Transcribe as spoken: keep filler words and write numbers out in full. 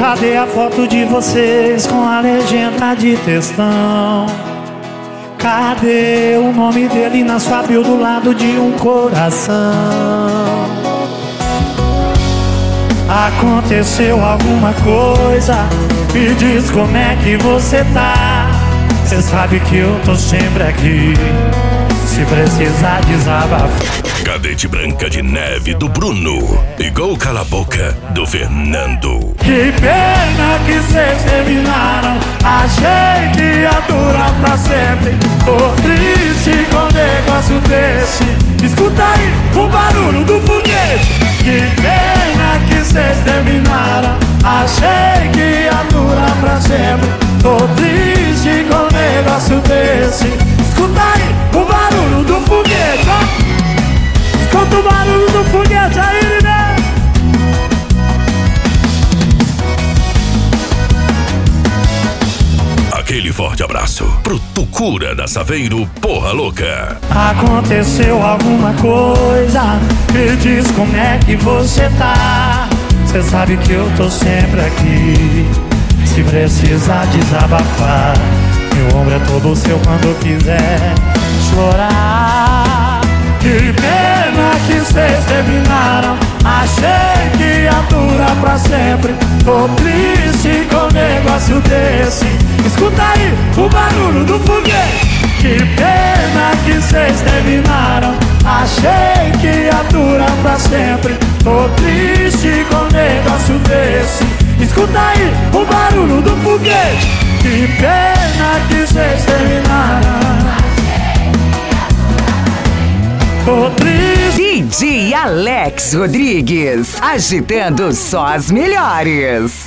Cadê a foto de vocês com a legenda de textão? Cadê o nome dele na sua bio do lado de um coração? Aconteceu alguma coisa? Me diz como é que você tá. Cê sabe que eu tô sempre aqui, se precisar desabafar. Cadete Branca de Neve do Bruno e Gol Cala a Boca do Fernando. Que pena que cês terminaram, achei que ia durar pra sempre. Tô triste com um negócio desse. Escuta aí o barulho do foguete. Que pena que cês terminaram, achei que ia durar pra sempre. Tô triste com um negócio desse. Escuta aí o barulho do foguete, ó. Escuta o barulho do foguete aí, né? Aquele forte abraço pro Tucura da Saveiro, porra louca. Aconteceu alguma coisa? Me diz como é que você tá. Cê sabe que eu tô sempre aqui, se precisar desabafar. Meu ombro é todo seu quando quiser chorar. Que pena que cês terminaram, achei que ia durar pra sempre. Tô triste com um negócio desse. Escuta aí o barulho do foguete. Que pena que cês terminaram, achei que ia durar pra sempre. Tô triste com um negócio desse. Escuta aí o barulho do foguete. Que pena que cês terminaram. Tô triste. D J Alex Rodrigues, agitando só as melhores.